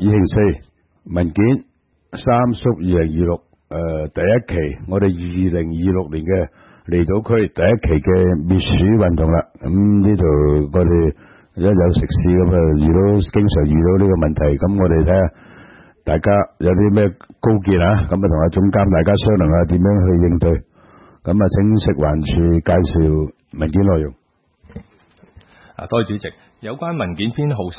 2024文件三叔2026第一期，我哋2026年嘅離島區第一期嘅滅鼠運動啦。咁呢度我哋一有食肆咁啊，經常遇到呢個問題，咁我哋睇下大家有啲咩高見啊，咁啊同阿總監大家商量下點樣去應對。咁啊，請食環署介紹文件內容。 多謝主席。有關文件編號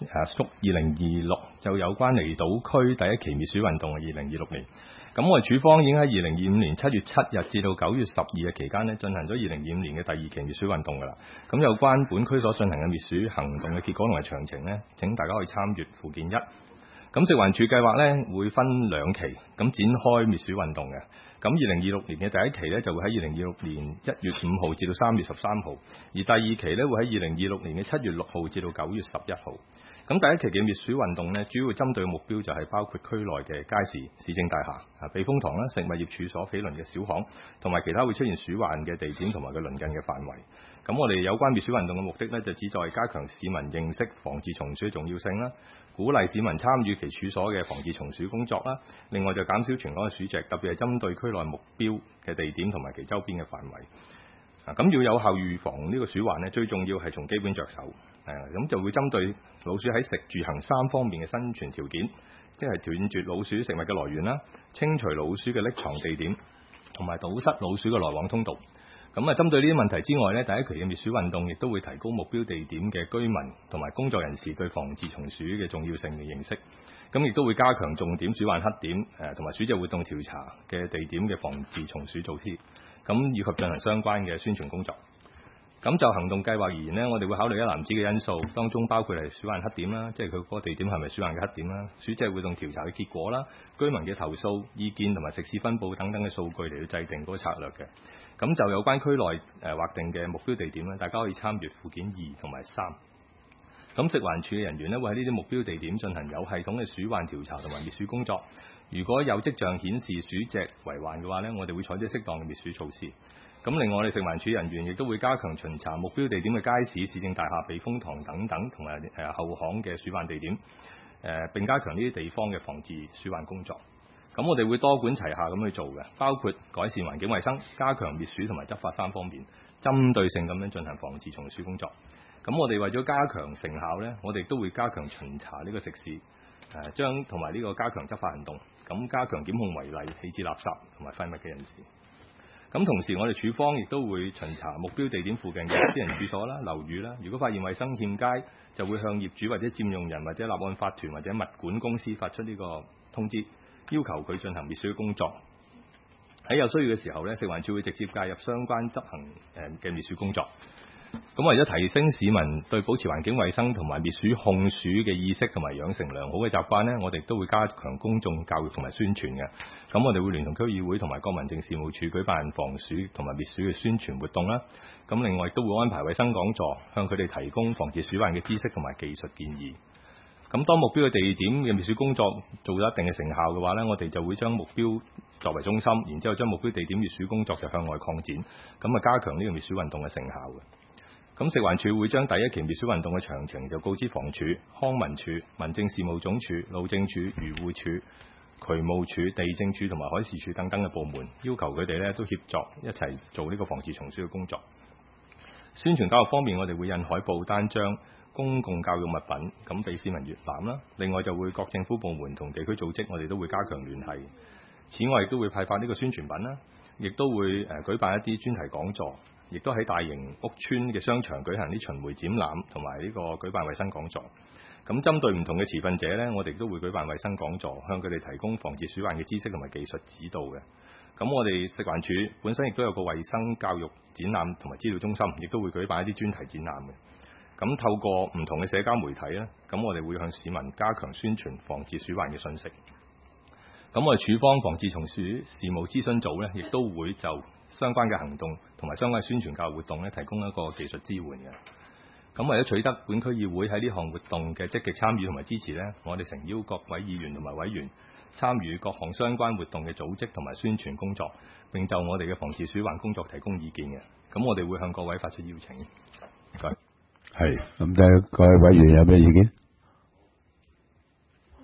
3/2026就有關離島區第一期滅鼠運動嘅2026年。咁我哋署方已經喺2025年7月7日至到9月12日期間呢，進行咗2025年嘅第二期滅鼠運動㗎啦。咁有關本區所進行嘅滅鼠行動嘅結果同埋詳情呢，請大家可以參閱附件1。咁食環署計劃呢會分2期咁展開滅鼠運動嘅。咁2026年嘅第一期呢，就會喺2026年1月5號至到3月13號，而第二期呢，會喺2026年嘅7月6號至到9月11號。咁第一期嘅滅鼠運動呢，主要針對嘅目標就係包括區內嘅街市、市政大廈、避風塘啦、食物業處所、毗鄰嘅小巷，同埋其他會出現鼠患嘅地點同埋佢鄰近嘅範圍。咁我哋有關滅鼠運動嘅目的呢，就旨在加強市民認識防治蟲鼠嘅重要性啦，鼓勵市民參與其處所嘅防治蟲鼠工作啦。另外就減少全港嘅鼠隻，特別係針對區內目標嘅地點同埋其周邊嘅範圍。咁要有效預防呢個鼠患呢，最重要係從基本着手。咁就會針對老鼠喺食住行3方面嘅生存條件，即係斷絕老鼠食物嘅來源啦，清除老鼠嘅匿藏地點，同埋堵塞老鼠嘅來往通道。咁針對呢啲問題之外呢，第一期嘅滅鼠運動亦都會提高目標地點嘅居民同埋工作人士對防治蟲鼠嘅重要性嘅認識。咁亦都會加強重點鼠患黑點同埋鼠隻活動調查嘅地點嘅防治蟲鼠措施，咁以及進行相關嘅宣傳工作。咁就行動計劃而言呢，我哋會考慮一籃子嘅因素，當中包括係鼠患黑點啦，即係佢嗰個地點係咪鼠患嘅黑點啦，鼠隻活動調查嘅結果啦，居民嘅投訴、意見同埋食肆分佈等等嘅數據嚟到制定嗰個策略嘅。咁就有關區內劃定嘅目標地點咧，大家可以參閱附件2同埋3。咁食環署嘅人員咧，會喺呢啲目標地點進行有系統嘅鼠患調查同埋滅鼠工作。如果有跡象顯示鼠隻為患嘅話呢，我哋會採取適當嘅滅鼠措施。咁另外，我哋食環署人員亦都會加強巡查目標地點嘅街市、市政大廈、避風塘等等，同埋後巷嘅鼠患地點，並加強呢啲地方嘅防治鼠患工作。咁我哋會多管齊下咁去做嘅，包括改善環境衛生、加強滅鼠同埋執法3方面，針對性咁樣進行防治蟲鼠工作。咁我哋為咗加強成效呢，我哋都會加強巡查呢個食肆，同埋呢個加強執法行動，咁加強檢控違例棄置垃圾同埋廢物嘅人士。咁同時，我哋署方亦都會巡查目標地點附近嘅私人處所啦、樓宇啦。如果發現衛生欠佳，就會向業主或者佔用人或者立案法團或者物管公司發出呢個通知，要求佢進行滅鼠工作。喺有需要嘅時候呢，食環署會直接介入相關執行嘅滅鼠工作。咁為咗提升市民對保持環境衛生同埋滅鼠控鼠嘅意識同埋養成良好嘅習慣呢，我哋都會加強公眾教育同埋宣傳嘅。咁我哋會聯同區議會同埋國民政事務處舉辦防鼠同埋滅鼠嘅宣傳活動啦。咁另外亦都會安排衛生講座，向佢哋提供防治鼠患嘅知識同埋技術建議。咁當目標嘅地點嘅滅鼠工作做咗一定嘅成效嘅話呢，我哋就會將目標作為中心，然之後將目標地點滅鼠工作就向外擴展，咁加強呢個滅鼠運動嘅成效嘅。咁食環署會將第一期滅鼠運動嘅詳情就告知房署、康文署、民政事務總署、路政署、漁護署、渠務署、地政署同埋海事署等等嘅部門，要求佢哋呢都協作一齊做呢個防治蟲鼠嘅工作。宣傳教育方面，我哋會印海報、單張、公共教育物品，咁俾市民閲覽啦。另外就會各政府部門同地區組織，我哋都會加強聯繫。此外，亦都會派發呢個宣傳品啦，亦都會舉辦一啲專題講座。亦都喺大型屋邨嘅商場舉行啲巡迴展覽，同埋呢個舉辦衛生講座。咁針對唔同嘅持份者呢，我哋都會舉辦衛生講座，向佢哋提供防治鼠患嘅知識同埋技術指導嘅。咁我哋食環署本身亦都有個衛生教育展覽同埋資料中心，亦都會舉辦一啲專題展覽嘅。咁透過唔同嘅社交媒體咧，咁我哋會向市民加強宣傳防治鼠患嘅信息。咁我哋署方防治蟲鼠事務諮詢組呢，亦都會就相關嘅行動同埋相關宣傳教育活動呢，提供一個技術支援嘅。咁為咗取得本區議會喺呢項活動嘅積極參與同埋支持呢，我哋誠邀各位議員同埋委員參與各項相關活動嘅組織同埋宣傳工作，並就我哋嘅防治鼠患工作提供意見嘅。咁我哋會向各位發出邀請。唔該。 係，咁各位委員有咩意見？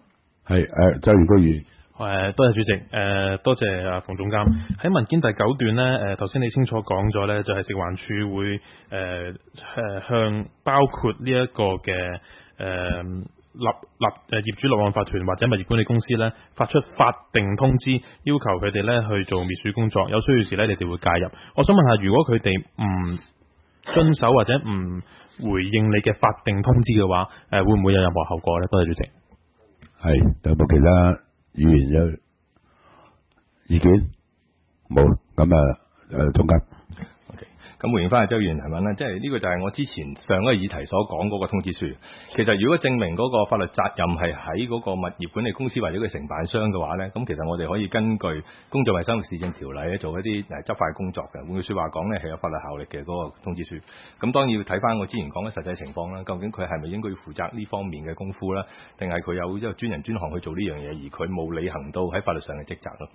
係周元居議員。 多謝主席，多謝阿馮總監。喺文件第9段咧，頭先你清楚講咗咧，就係食環署會向包括呢一個嘅業主立案法團或者物業管理公司咧，發出法定通知，要求佢哋咧去做滅鼠工作。有需要時咧，你哋會介入。我想問下，如果佢哋唔遵守或者唔回應你嘅法定通知嘅話，會唔會有任何後果咧？多謝主席。 係有冇其他議員有意見？冇，咁總監。 咁回應翻阿周議員提問啦，即係呢個就係我之前上一個議題所講嗰個通知書。其實如果證明嗰個法律責任係喺嗰個物業管理公司或者佢承辦商嘅話咧，咁其實我哋可以根據公眾衞生市政條例咧做一啲執法工作嘅。換句説話講咧，係有法律效力嘅嗰個通知書。咁當然要睇翻我之前講嘅實際情況啦，究竟佢係咪應該要負責呢方面嘅功夫啦，定係佢有一個專人專項去做呢樣嘢，而佢冇履行到喺法律上嘅職責咯。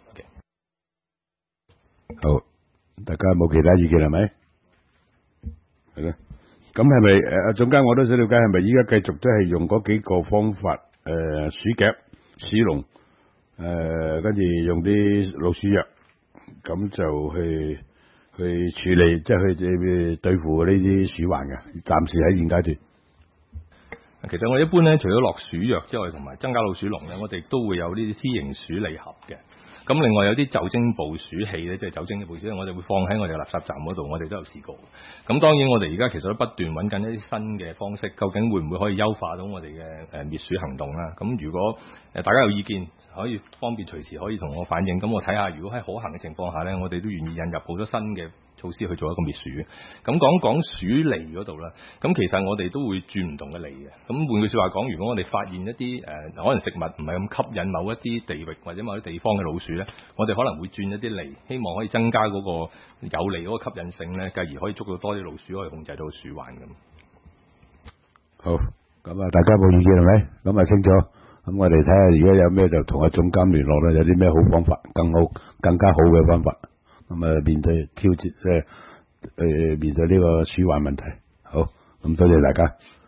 好，大家冇其他意見係咪？係咯，咁係咪阿總監我都想了解係咪依家繼續都係用嗰幾個方法鼠夾、鼠籠跟住用啲老鼠藥，咁就去處理，即係去對付呢啲鼠患嘅。暫時喺現階段。 其實我哋一般咧，除咗落鼠藥之外，同埋增加老鼠籠咧，我哋都會有呢啲私營鼠離盒嘅。咁另外有啲酒精捕鼠器咧，即係酒精嘅捕鼠器，我哋會放喺我哋垃圾站嗰度，我哋都有試過。咁當然我哋而家其實都不斷揾緊一啲新嘅方式，究竟會唔會可以優化到我哋嘅滅鼠行動啦？咁如果大家有意見，可以方便隨時可以同我反映。咁我睇下，如果喺可行嘅情況下咧，我哋都願意引入好多新嘅措施去做一個滅鼠。咁講鼠離嗰度啦，咁其實我哋都會轉唔同嘅離嘅。咁換句説話講，如果我哋發現一啲可能食物唔係咁吸引某一啲地域或者某啲地方嘅老鼠咧，我哋可能會轉一啲離，希望可以增加嗰個有利嗰個吸引性咧，繼而可以捉到多啲老鼠，可以控制到鼠患咁。 好，咁大家冇意見係咪？咁清楚。咁我哋睇下，如果有咩就同阿總監聯絡啦，有啲咩好方法，更加好嘅方法。咁面對挑戰，即係面對呢個鼠患問題。好，咁多謝大家。